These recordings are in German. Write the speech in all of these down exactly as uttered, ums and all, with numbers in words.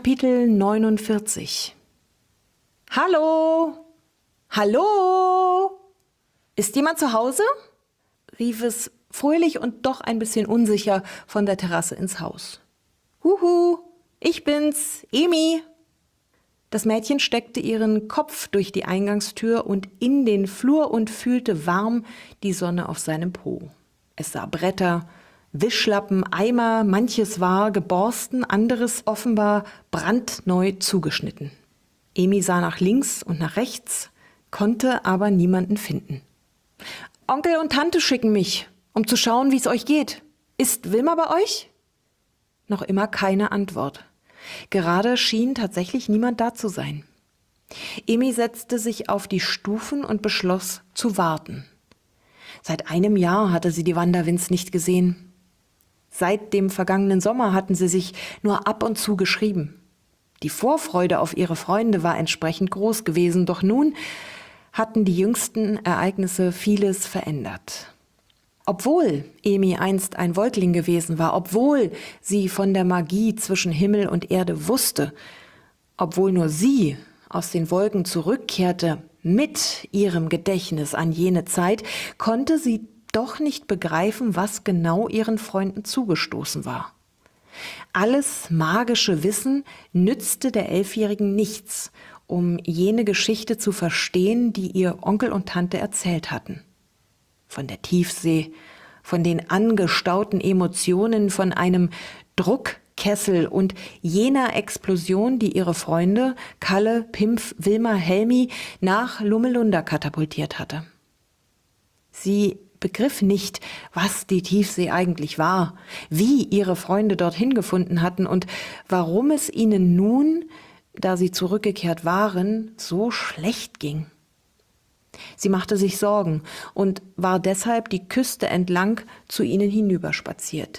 Kapitel neunundvierzig. Hallo? Hallo? Ist jemand zu Hause? Rief es fröhlich und doch ein bisschen unsicher von der Terrasse ins Haus. Huhu, ich bin's, Emi. Das Mädchen steckte ihren Kopf durch die Eingangstür und in den Flur und fühlte warm die Sonne auf seinem Po. Es sah Bretter, Wischlappen, Eimer, manches war geborsten, anderes offenbar brandneu zugeschnitten. Emi sah nach links und nach rechts, konnte aber niemanden finden. Onkel und Tante schicken mich, um zu schauen, wie es euch geht. Ist Wilma bei euch? Noch immer keine Antwort. Gerade schien tatsächlich niemand da zu sein. Emi setzte sich auf die Stufen und beschloss zu warten. Seit einem Jahr hatte sie die Wanderwins nicht gesehen. Seit dem vergangenen Sommer hatten sie sich nur ab und zu geschrieben. Die Vorfreude auf ihre Freunde war entsprechend groß gewesen, doch nun hatten die jüngsten Ereignisse vieles verändert. Obwohl Emi einst ein Wolkling gewesen war, obwohl sie von der Magie zwischen Himmel und Erde wusste, obwohl nur sie aus den Wolken zurückkehrte mit ihrem Gedächtnis an jene Zeit, konnte sie doch nicht begreifen, was genau ihren Freunden zugestoßen war. Alles magische Wissen nützte der Elfjährigen nichts, um jene Geschichte zu verstehen, die ihr Onkel und Tante erzählt hatten. Von der Tiefsee, von den angestauten Emotionen, von einem Druckkessel und jener Explosion, die ihre Freunde Kalle, Pimpf, Wilma, Helmi nach Lummelunda katapultiert hatte. Sie begriff nicht, was die Tiefsee eigentlich war, wie ihre Freunde dorthin gefunden hatten und warum es ihnen nun, da sie zurückgekehrt waren, so schlecht ging. Sie machte sich Sorgen und war deshalb die Küste entlang zu ihnen hinüberspaziert.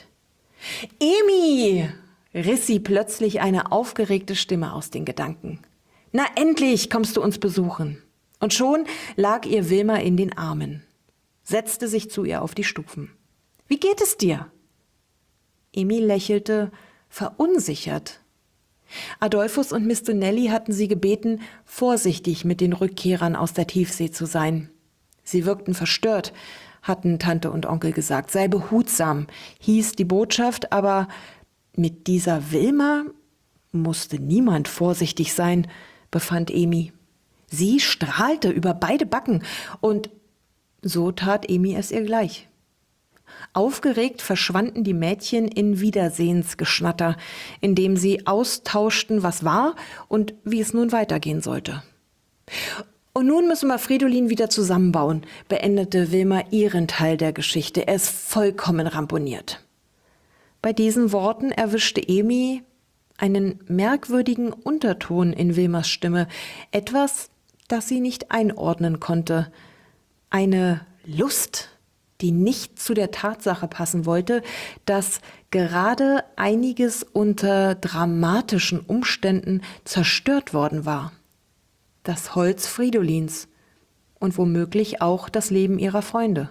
»Emi!« riss sie plötzlich eine aufgeregte Stimme aus den Gedanken. »Na endlich kommst du uns besuchen!« Und schon lag ihr Wilma in den Armen, setzte sich zu ihr auf die Stufen. »Wie geht es dir?« Emi lächelte verunsichert. Adolphus und Mister Nelly hatten sie gebeten, vorsichtig mit den Rückkehrern aus der Tiefsee zu sein. Sie wirkten verstört, hatten Tante und Onkel gesagt. Sei behutsam, hieß die Botschaft, aber mit dieser Wilma musste niemand vorsichtig sein, befand Emi. Sie strahlte über beide Backen und so tat Emi es ihr gleich. Aufgeregt verschwanden die Mädchen in Wiedersehensgeschnatter, indem sie austauschten, was war und wie es nun weitergehen sollte. Und nun müssen wir Fridolin wieder zusammenbauen, beendete Wilma ihren Teil der Geschichte. Er ist vollkommen ramponiert. Bei diesen Worten erwischte Emi einen merkwürdigen Unterton in Wilmas Stimme, etwas, das sie nicht einordnen konnte. Eine Lust, die nicht zu der Tatsache passen wollte, dass gerade einiges unter dramatischen Umständen zerstört worden war. Das Holz Fridolins und womöglich auch das Leben ihrer Freunde.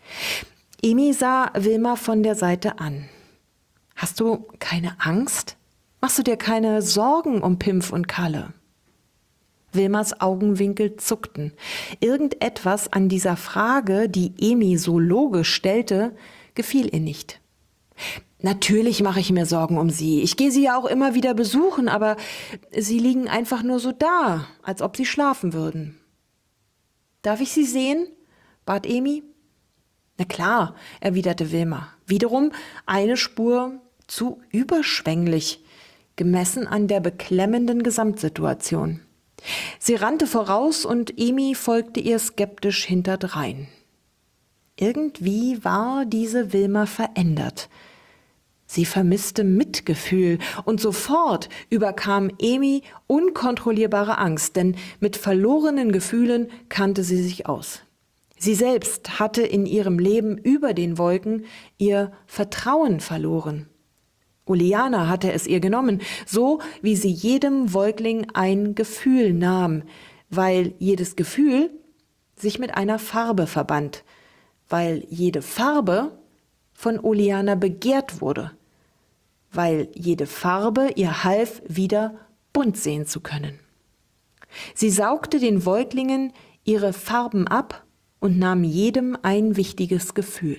Emi sah Wilma von der Seite an. »Hast du keine Angst? Machst du dir keine Sorgen um Pimpf und Kalle?« Wilmas Augenwinkel zuckten. Irgendetwas an dieser Frage, die Emi so logisch stellte, gefiel ihr nicht. »Natürlich mache ich mir Sorgen um sie. Ich gehe sie ja auch immer wieder besuchen, aber sie liegen einfach nur so da, als ob sie schlafen würden.« »Darf ich sie sehen?« bat Emi. »Na klar«, erwiderte Wilma. Wiederum eine Spur zu überschwänglich, gemessen an der beklemmenden Gesamtsituation. Sie rannte voraus und Emi folgte ihr skeptisch hinterdrein. Irgendwie war diese Wilma verändert. Sie vermisste Mitgefühl und sofort überkam Emi unkontrollierbare Angst, denn mit verlorenen Gefühlen kannte sie sich aus. Sie selbst hatte in ihrem Leben über den Wolken ihr Vertrauen verloren. Oleana hatte es ihr genommen, so wie sie jedem Wolkling ein Gefühl nahm, weil jedes Gefühl sich mit einer Farbe verband, weil jede Farbe von Oleana begehrt wurde, weil jede Farbe ihr half, wieder bunt sehen zu können. Sie saugte den Säuglingen ihre Farben ab und nahm jedem ein wichtiges Gefühl.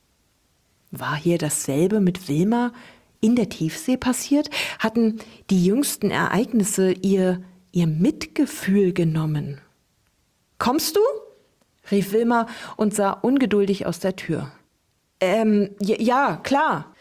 War hier dasselbe mit Wilma in der Tiefsee passiert? Hatten die jüngsten Ereignisse ihr, ihr Mitgefühl genommen? »Kommst du?« rief Wilma und sah ungeduldig aus der Tür. Ähm, ja, klar.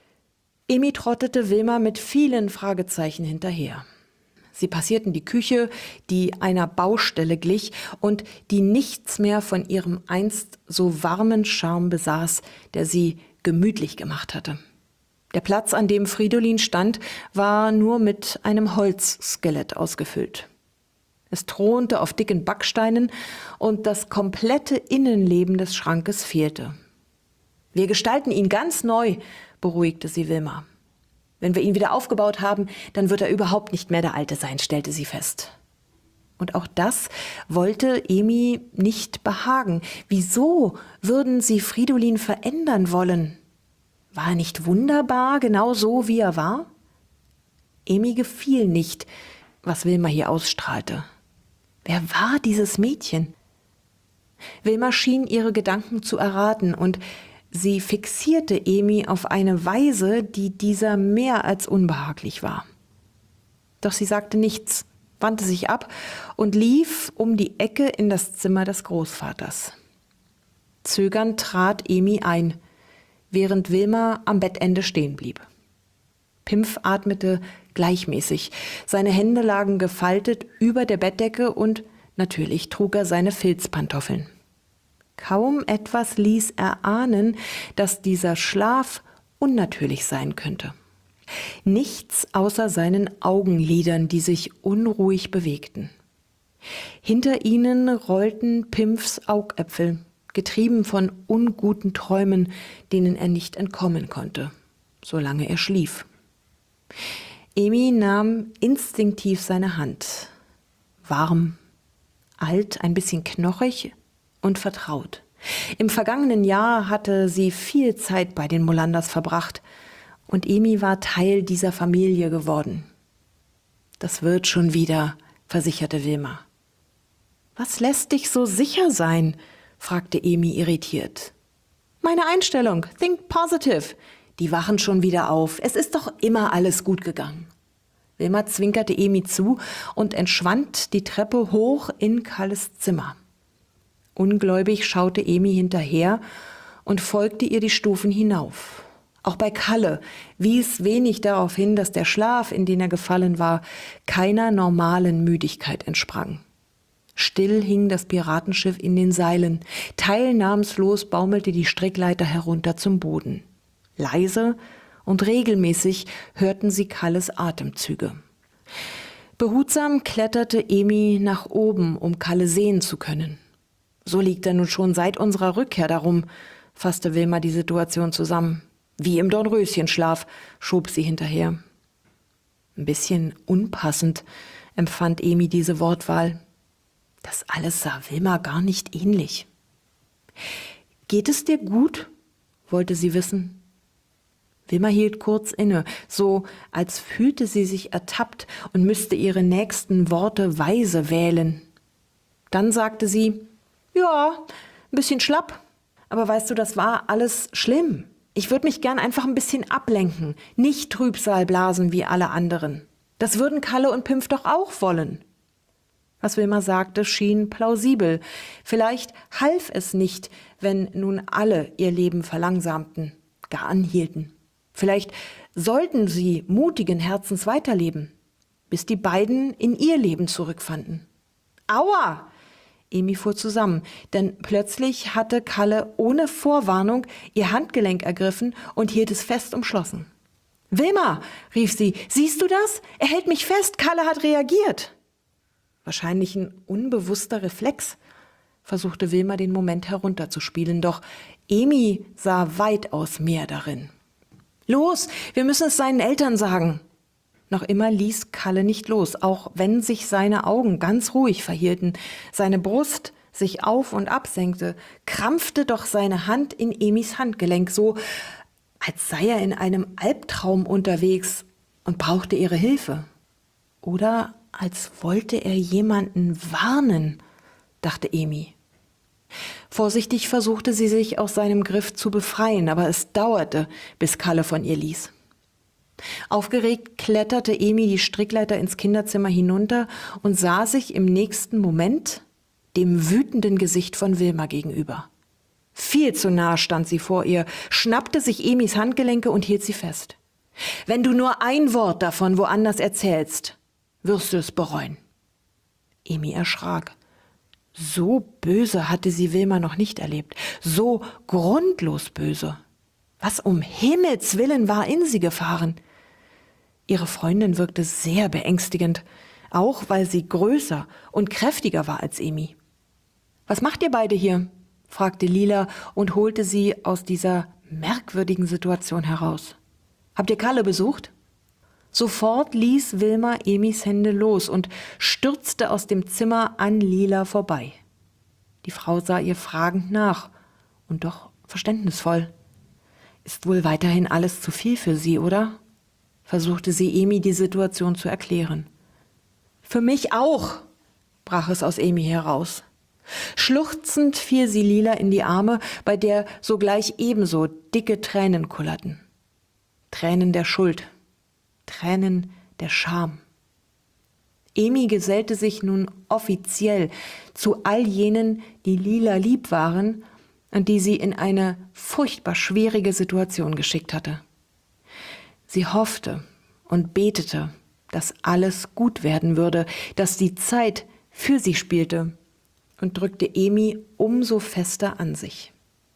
Emi trottete Wilma mit vielen Fragezeichen hinterher. Sie passierten die Küche, die einer Baustelle glich und die nichts mehr von ihrem einst so warmen Charme besaß, der sie gemütlich gemacht hatte. Der Platz, an dem Fridolin stand, war nur mit einem Holzskelett ausgefüllt. Es thronte auf dicken Backsteinen und das komplette Innenleben des Schrankes fehlte. »Wir gestalten ihn ganz neu«, beruhigte sie Wilma. »Wenn wir ihn wieder aufgebaut haben, dann wird er überhaupt nicht mehr der Alte sein«, stellte sie fest. Und auch das wollte Emi nicht behagen. Wieso würden sie Fridolin verändern wollen? War er nicht wunderbar, genau so, wie er war? Emi gefiel nicht, was Wilma hier ausstrahlte. Wer war dieses Mädchen? Wilma schien ihre Gedanken zu erraten und sie fixierte Emi auf eine Weise, die dieser mehr als unbehaglich war. Doch sie sagte nichts, wandte sich ab und lief um die Ecke in das Zimmer des Großvaters. Zögernd trat Emi ein, während Wilma am Bettende stehen blieb. Pimpf atmete gleichmäßig. Seine Hände lagen gefaltet über der Bettdecke und natürlich trug er seine Filzpantoffeln. Kaum etwas ließ erahnen, dass dieser Schlaf unnatürlich sein könnte. Nichts außer seinen Augenlidern, die sich unruhig bewegten. Hinter ihnen rollten Pimpfs Augäpfel, getrieben von unguten Träumen, denen er nicht entkommen konnte, solange er schlief. Emi nahm instinktiv seine Hand. Warm, alt, ein bisschen knochig und vertraut. Im vergangenen Jahr hatte sie viel Zeit bei den Molanders verbracht und Emi war Teil dieser Familie geworden. »Das wird schon wieder«, versicherte Wilma. »Was lässt dich so sicher sein?« fragte Emi irritiert. »Meine Einstellung, think positive. Die wachen schon wieder auf. Es ist doch immer alles gut gegangen.« Wilma zwinkerte Emi zu und entschwand die Treppe hoch in Kalles Zimmer. Ungläubig schaute Emi hinterher und folgte ihr die Stufen hinauf. Auch bei Kalle wies wenig darauf hin, dass der Schlaf, in den er gefallen war, keiner normalen Müdigkeit entsprang. Still hing das Piratenschiff in den Seilen. Teilnahmslos baumelte die Strickleiter herunter zum Boden. Leise und regelmäßig hörten sie Kalles Atemzüge. Behutsam kletterte Emi nach oben, um Kalle sehen zu können. »So liegt er nun schon seit unserer Rückkehr darum«, fasste Wilma die Situation zusammen. »Wie im Dornröschenschlaf«, schob sie hinterher. Ein bisschen unpassend empfand Emi diese Wortwahl. Das alles sah Wilma gar nicht ähnlich. »Geht es dir gut?«, wollte sie wissen. Wilma hielt kurz inne, so als fühlte sie sich ertappt und müsste ihre nächsten Worte weise wählen. Dann sagte sie, »Ja, ein bisschen schlapp, aber weißt du, das war alles schlimm. Ich würde mich gern einfach ein bisschen ablenken, nicht Trübsal blasen wie alle anderen. Das würden Kalle und Pimpf doch auch wollen.« Was Wilma sagte, schien plausibel. Vielleicht half es nicht, wenn nun alle ihr Leben verlangsamten, gar anhielten. Vielleicht sollten sie mutigen Herzens weiterleben, bis die beiden in ihr Leben zurückfanden. »Aua!« Emi fuhr zusammen, denn plötzlich hatte Kalle ohne Vorwarnung ihr Handgelenk ergriffen und hielt es fest umschlossen. »Wilma«, rief sie, »siehst du das? Er hält mich fest, Kalle hat reagiert.« Wahrscheinlich ein unbewusster Reflex, versuchte Wilma den Moment herunterzuspielen, doch Emi sah weitaus mehr darin. »Los, wir müssen es seinen Eltern sagen.« Noch immer ließ Kalle nicht los, auch wenn sich seine Augen ganz ruhig verhielten, seine Brust sich auf und ab senkte, krampfte doch seine Hand in Emis Handgelenk so, als sei er in einem Albtraum unterwegs und brauchte ihre Hilfe. Oder als wollte er jemanden warnen, dachte Emi. Vorsichtig versuchte sie sich aus seinem Griff zu befreien, aber es dauerte, bis Kalle von ihr ließ. Aufgeregt kletterte Emi die Strickleiter ins Kinderzimmer hinunter und sah sich im nächsten Moment dem wütenden Gesicht von Wilma gegenüber. Viel zu nah stand sie vor ihr, schnappte sich Emis Handgelenke und hielt sie fest. »Wenn du nur ein Wort davon woanders erzählst, wirst du es bereuen.« Emi erschrak. So böse hatte sie Wilma noch nicht erlebt, so grundlos böse. Was um Himmels Willen war in sie gefahren? Ihre Freundin wirkte sehr beängstigend, auch weil sie größer und kräftiger war als Emi. »Was macht ihr beide hier?« fragte Lila und holte sie aus dieser merkwürdigen Situation heraus. »Habt ihr Kalle besucht?« Sofort ließ Wilma Emis Hände los und stürzte aus dem Zimmer an Lila vorbei. Die Frau sah ihr fragend nach und doch verständnisvoll. »Ist wohl weiterhin alles zu viel für Sie, oder?« versuchte sie Emi die Situation zu erklären. »Für mich auch«, brach es aus Emi heraus. Schluchzend fiel sie Lila in die Arme, bei der sogleich ebenso dicke Tränen kullerten. Tränen der Schuld, Tränen der Scham. Emi gesellte sich nun offiziell zu all jenen, die Lila lieb waren und die sie in eine furchtbar schwierige Situation geschickt hatte. Sie hoffte und betete, dass alles gut werden würde, dass die Zeit für sie spielte, und drückte Emi umso fester an sich.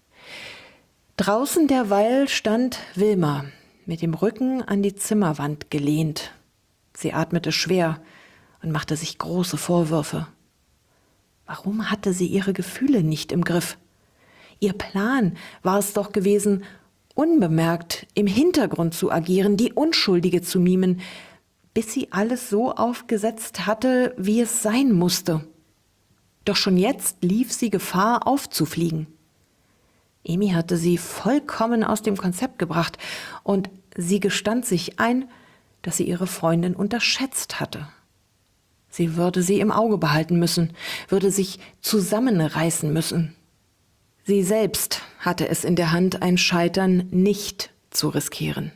Draußen derweil stand Wilma, mit dem Rücken an die Zimmerwand gelehnt. Sie atmete schwer und machte sich große Vorwürfe. Warum hatte sie ihre Gefühle nicht im Griff? Ihr Plan war es doch gewesen, unbemerkt im Hintergrund zu agieren, die Unschuldige zu mimen, bis sie alles so aufgesetzt hatte, wie es sein musste. Doch schon jetzt lief sie Gefahr, aufzufliegen. Emi hatte sie vollkommen aus dem Konzept gebracht und sie gestand sich ein, dass sie ihre Freundin unterschätzt hatte. Sie würde sie im Auge behalten müssen, würde sich zusammenreißen müssen. Sie selbst hatte es in der Hand, ein Scheitern nicht zu riskieren.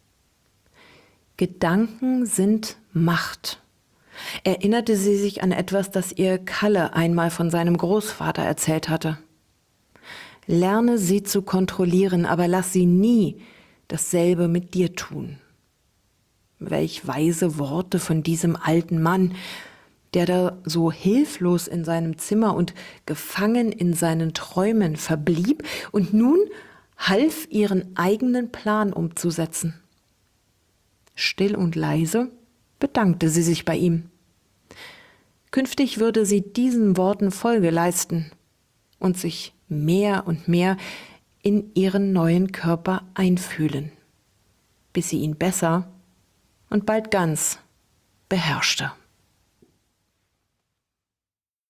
Gedanken sind Macht. Erinnerte sie sich an etwas, das ihr Kalle einmal von seinem Großvater erzählt hatte. Lerne sie zu kontrollieren, aber lass sie nie dasselbe mit dir tun. Welch weise Worte von diesem alten Mann, der da so hilflos in seinem Zimmer und gefangen in seinen Träumen verblieb und nun half, ihren eigenen Plan umzusetzen. Still und leise bedankte sie sich bei ihm. Künftig würde sie diesen Worten Folge leisten und sich mehr und mehr in ihren neuen Körper einfühlen, bis sie ihn besser und bald ganz beherrschte.